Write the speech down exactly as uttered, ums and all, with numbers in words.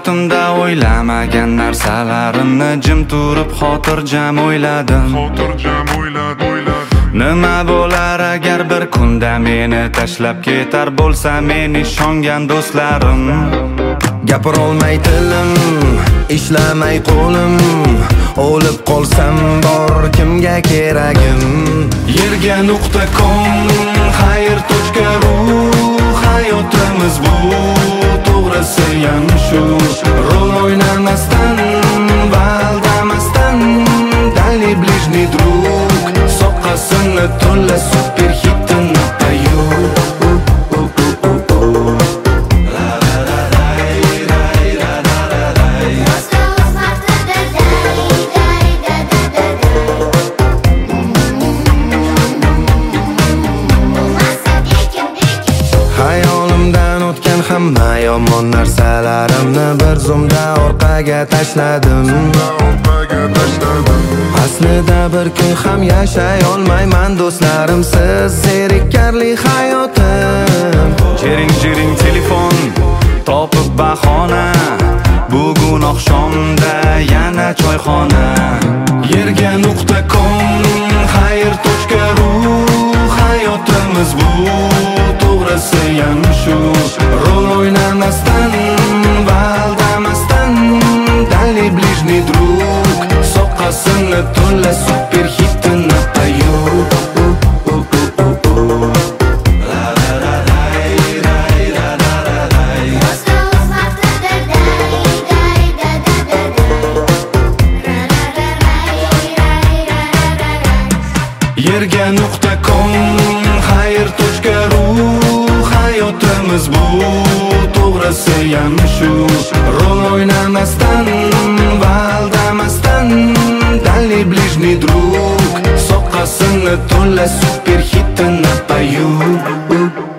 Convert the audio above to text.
hayotimda o'ylamagan narsalarimni jim turib xotirjam o'yladim. Xotirjam o'ylab o'ylab Nima bo'lar agar bir kunda meni tashlab ketar bo'lsa men ishongan do'stlarim. Gapirolmay tilim, ishlamay qo'lim, o'lib qolsam bor kimga keragim? Yerga nuqta com, xayr tochka ru, hayotimiz bu, to'g'risi ham shu. Rol o'ynamasdan, valdamasdan, dali ближний друг, soqqasini to'la super hitini payu. Hayolimdan o'tgan hamma yomon narsalarimni bir zumda orqaga tashladim. Aslida bir kun ham yashay olmayman do'stlarimsiz zerikarli hayotim. Jiring-jiring telefon topib bahona, bugun oqshomda yana choyxona. Yerga nuqta com, xayr tochka ru, hayotimiz bu, to'g'risi ham shu. Rol o'ynamasdan, valdamasdan, dali ближний друг, soqqasini to'la super hitini payu. Yerga nuqta com, xayr tochka ru, hayotimiz bu, to'g'risi ham shu. Rol o'ynamasdan, valdamasdan, dali ближний друг, soqqasini to'la super hitini payu.